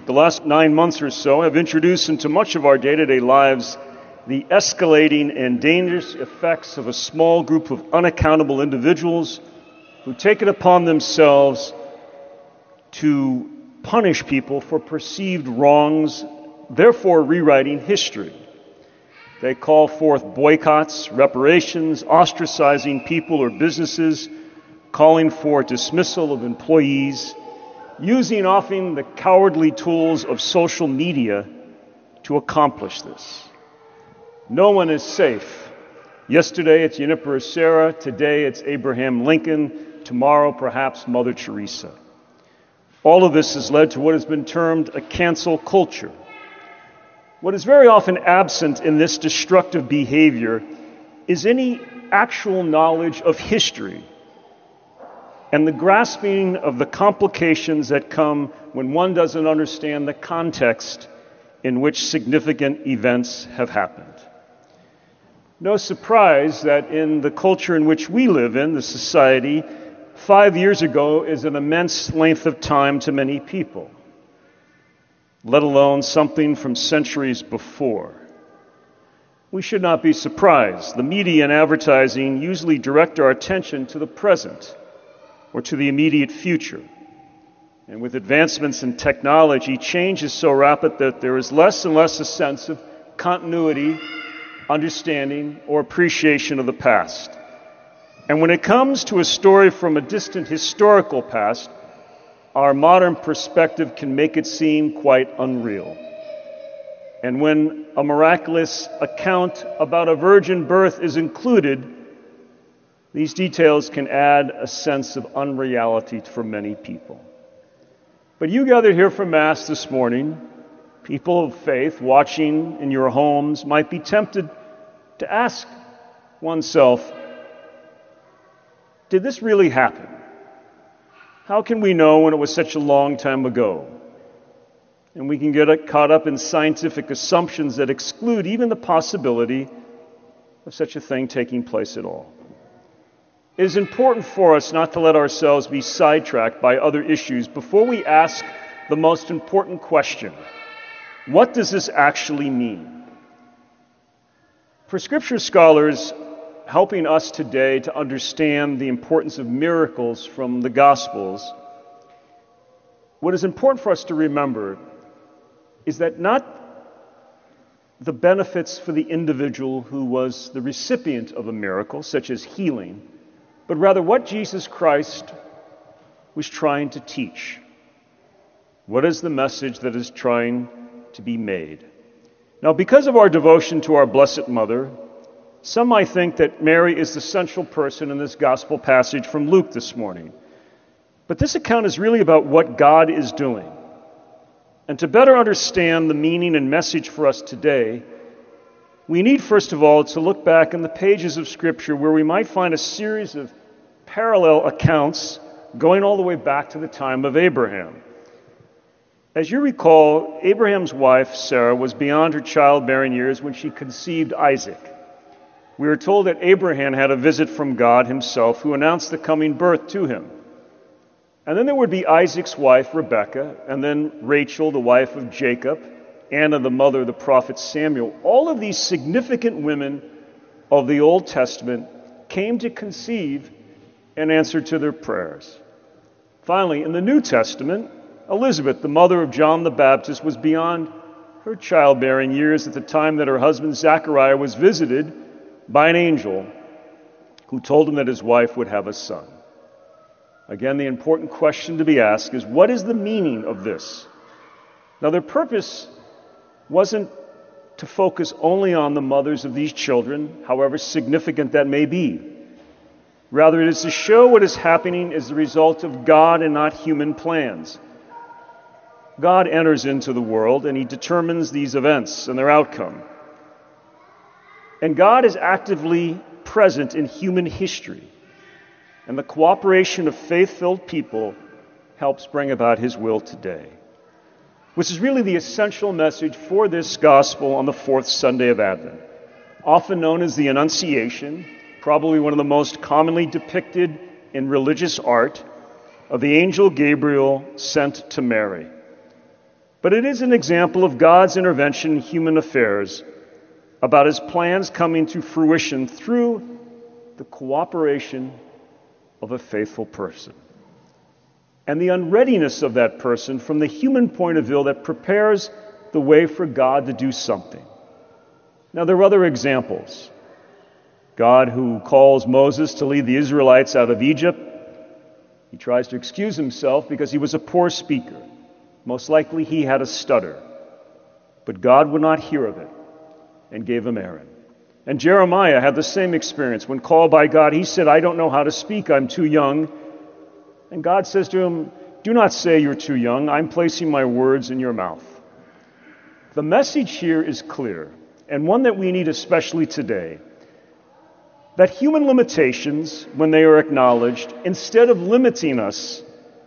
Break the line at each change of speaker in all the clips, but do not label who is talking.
The last 9 months or so have introduced into much of our day-to-day lives the escalating and dangerous effects of a small group of unaccountable individuals who take it upon themselves to punish people for perceived wrongs, therefore rewriting history. They call forth boycotts, reparations, ostracizing people or businesses, calling for dismissal of employees, using often the cowardly tools of social media to accomplish this. No one is safe. Yesterday it's Junipero Serra, today it's Abraham Lincoln, tomorrow perhaps Mother Teresa. All of this has led to what has been termed a cancel culture. What is very often absent in this destructive behavior is any actual knowledge of history and the grasping of the complications that come when one doesn't understand the context in which significant events have happened. No surprise that in the culture in which we live in, the society, 5 years ago is an immense length of time to many people, let alone something from centuries before. We should not be surprised. The media and advertising usually direct our attention to the present or to the immediate future. And with advancements in technology, change is so rapid that there is less and less a sense of continuity, understanding, or appreciation of the past. And when it comes to a story from a distant historical past, our modern perspective can make it seem quite unreal. And when a miraculous account about a virgin birth is included, these details can add a sense of unreality for many people. But you gathered here for Mass this morning, people of faith watching in your homes might be tempted to ask oneself, did this really happen? How can we know when it was such a long time ago? And we can get caught up in scientific assumptions that exclude even the possibility of such a thing taking place at all. It is important for us not to let ourselves be sidetracked by other issues before we ask the most important question: what does this actually mean? For Scripture scholars helping us today to understand the importance of miracles from the Gospels, what is important for us to remember is that not the benefits for the individual who was the recipient of a miracle, such as healing, but rather what Jesus Christ was trying to teach. What is the message that is trying to be made? Now, because of our devotion to our Blessed Mother, some might think that Mary is the central person in this gospel passage from Luke this morning. But this account is really about what God is doing. And to better understand the meaning and message for us today, we need, first of all, to look back in the pages of Scripture where we might find a series of parallel accounts going all the way back to the time of Abraham. As you recall, Abraham's wife, Sarah, was beyond her childbearing years when she conceived Isaac. We are told that Abraham had a visit from God himself who announced the coming birth to him. And then there would be Isaac's wife, Rebekah, and then Rachel, the wife of Jacob, Anna, the mother of the prophet Samuel. All of these significant women of the Old Testament came to conceive and answer to their prayers. Finally, in the New Testament, Elizabeth, the mother of John the Baptist, was beyond her childbearing years at the time that her husband Zechariah was visited by an angel who told him that his wife would have a son. Again, the important question to be asked is, what is the meaning of this? Now, their purpose wasn't to focus only on the mothers of these children, however significant that may be. Rather, it is to show what is happening as the result of God and not human plans. God enters into the world and he determines these events and their outcome. And God is actively present in human history. And the cooperation of faith-filled people helps bring about his will today. Which is really the essential message for this gospel on the fourth Sunday of Advent. Often known as the Annunciation, probably one of the most commonly depicted in religious art, of the angel Gabriel sent to Mary. But it is an example of God's intervention in human affairs, about his plans coming to fruition through the cooperation of a faithful person. And the unreadiness of that person from the human point of view that prepares the way for God to do something. Now, there are other examples. God who calls Moses to lead the Israelites out of Egypt. He tries to excuse himself because he was a poor speaker. Most likely he had a stutter. But God would not hear of it and gave him Aaron. And Jeremiah had the same experience. When called by God, he said, I don't know how to speak, I'm too young. And God says to him, do not say you're too young, I'm placing my words in your mouth. The message here is clear, and one that we need especially today, that human limitations, when they are acknowledged, instead of limiting us,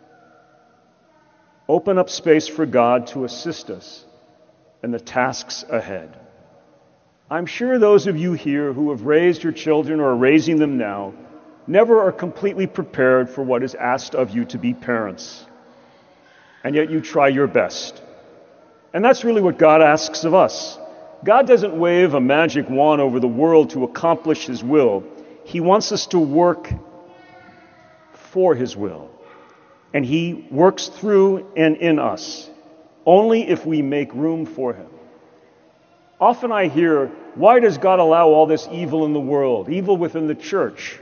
open up space for God to assist us in the tasks ahead. I'm sure those of you here who have raised your children or are raising them now never are completely prepared for what is asked of you to be parents. And yet you try your best. And that's really what God asks of us. God doesn't wave a magic wand over the world to accomplish his will. He wants us to work for his will. And he works through and in us, only if we make room for him. Often I hear, why does God allow all this evil in the world, evil within the church?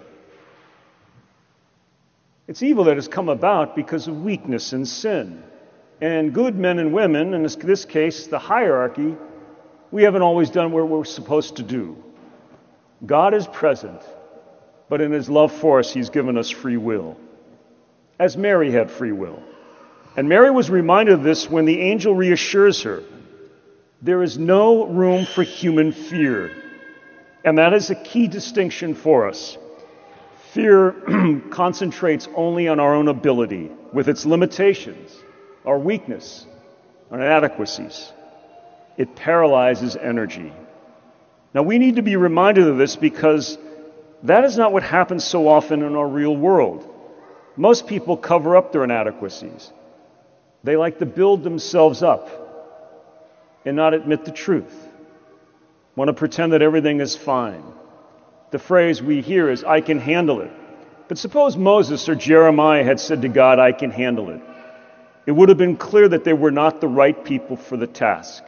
It's evil that has come about because of weakness and sin. And good men and women, in this case, the hierarchy, we haven't always done what we're supposed to do. God is present, but in his love for us, he's given us free will. As Mary had free will. And Mary was reminded of this when the angel reassures her. There is no room for human fear. And that is a key distinction for us. Fear concentrates only on our own ability, with its limitations, our weakness, our inadequacies. It paralyzes energy. Now we need to be reminded of this because that is not what happens so often in our real world. Most people cover up their inadequacies. They like to build themselves up and not admit the truth. Want to pretend that everything is fine. The phrase we hear is, I can handle it. But suppose Moses or Jeremiah had said to God, I can handle it. It would have been clear that they were not the right people for the task.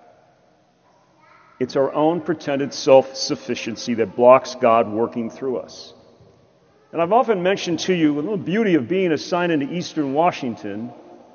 It's our own pretended self-sufficiency that blocks God working through us. And I've often mentioned to you, the little beauty of being assigned into Eastern Washington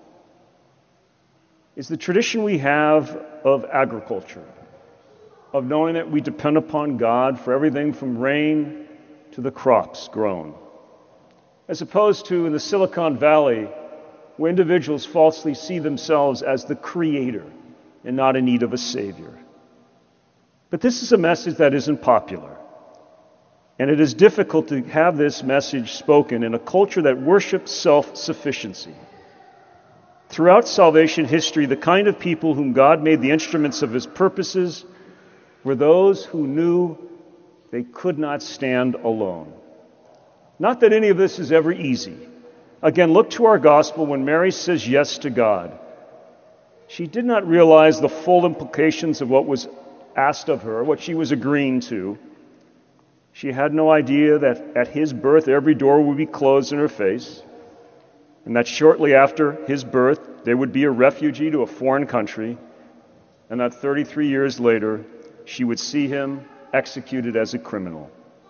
is the tradition we have of agriculture, of knowing that we depend upon God for everything from rain to the crops grown. As opposed to in the Silicon Valley, where individuals falsely see themselves as the creator and not in need of a savior. But this is a message that isn't popular. And it is difficult to have this message spoken in a culture that worships self-sufficiency. Throughout salvation history, the kind of people whom God made the instruments of his purposes were those who knew they could not stand alone. Not that any of this is ever easy. Again, look to our gospel when Mary says yes to God. She did not realize the full implications of what was asked of her, what she was agreeing to. She had no idea that at his birth every door would be closed in her face, and that shortly after his birth there would be a refugee to a foreign country, and that 33 years later she would see him executed as a criminal.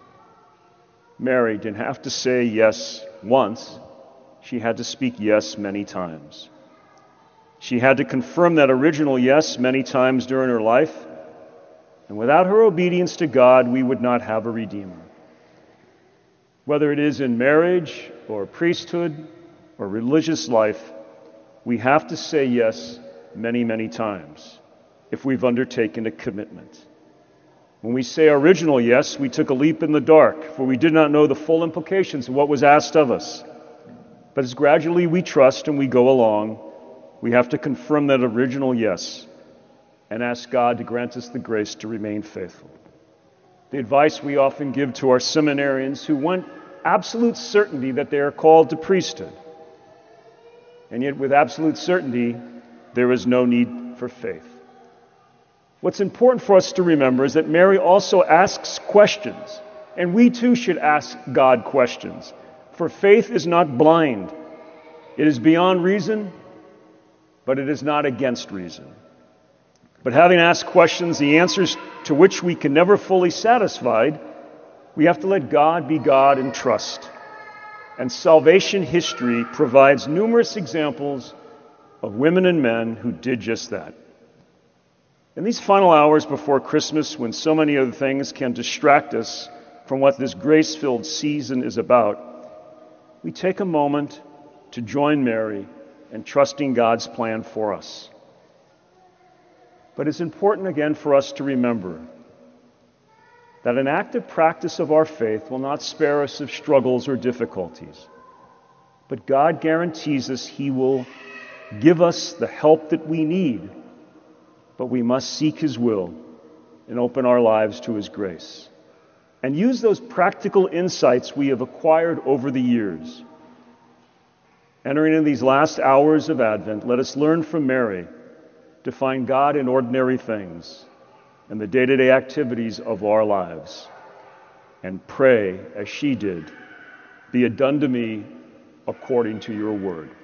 Mary didn't have to say yes once. She had to speak yes many times. She had to confirm that original yes many times during her life. And without her obedience to God, we would not have a Redeemer. Whether it is in marriage or priesthood or religious life, we have to say yes many, many times if we've undertaken a commitment. When we say original yes, we took a leap in the dark, for we did not know the full implications of what was asked of us. But as gradually we trust and we go along, we have to confirm that original yes and ask God to grant us the grace to remain faithful. The advice we often give to our seminarians who want absolute certainty that they are called to priesthood, and yet with absolute certainty there is no need for faith. What's important for us to remember is that Mary also asks questions, and we too should ask God questions. For faith is not blind. It is beyond reason, but it is not against reason. But having asked questions, the answers to which we can never fully satisfied, we have to let God be God and trust. And salvation history provides numerous examples of women and men who did just that. In these final hours before Christmas, when so many other things can distract us from what this grace-filled season is about, we take a moment to join Mary in trusting God's plan for us. But it's important again for us to remember that an active practice of our faith will not spare us of struggles or difficulties. But God guarantees us He will give us the help that we need, but we must seek His will and open our lives to His grace. And use those practical insights we have acquired over the years. Entering in these last hours of Advent, let us learn from Mary to find God in ordinary things and the day-to-day activities of our lives, and pray as she did, "Be it done to me according to your word."